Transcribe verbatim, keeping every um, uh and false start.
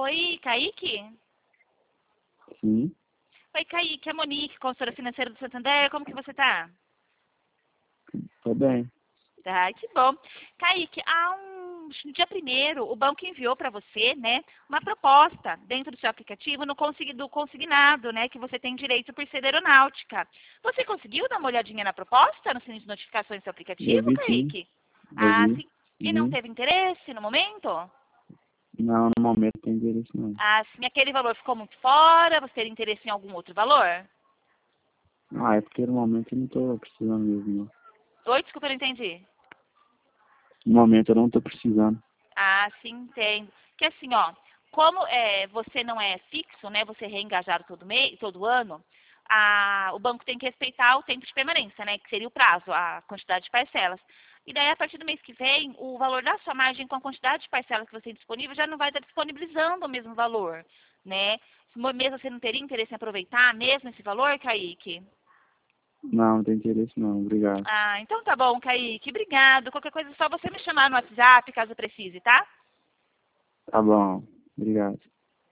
Oi, Kaique? Sim, Oi, Kaique, é a Monique, consultora financeira do Santander. Como que você tá? tô bem. Tá, que bom. Kaique, há um no dia primeiro, o banco enviou para você, né, uma proposta dentro do seu aplicativo no consig, do consignado, né, que você tem direito por ser aeronáutica. Você conseguiu dar uma olhadinha na proposta, no sininho de notificações do seu Eu aplicativo, vi sim, Kaique? eu Ah, vi. sim. E não Uhum. teve interesse no momento? Não, no momento tem interesse não. Ah, sim, aquele valor ficou muito fora, você teria interesse em algum outro valor? Ah, é porque no momento eu não tô precisando mesmo, não. Oi, desculpa, eu não entendi. No momento eu não tô precisando. Ah, sim, entendo. Que assim, ó, como é, você não é fixo, né? Você é reengajado todo mês, todo ano, a, o banco tem que respeitar o tempo de permanência, né? Que seria o prazo, a quantidade de parcelas. E daí, a partir do mês que vem, o valor da sua margem com a quantidade de parcelas que você tem disponível já não vai estar disponibilizando o mesmo valor, né? Mesmo você não teria interesse em aproveitar mesmo esse valor, Kaique? Não, não tem interesse não, obrigado. Ah, então tá bom, Kaique. Obrigado. Qualquer coisa é só você me chamar no WhatsApp, caso precise, tá? Tá bom, obrigado.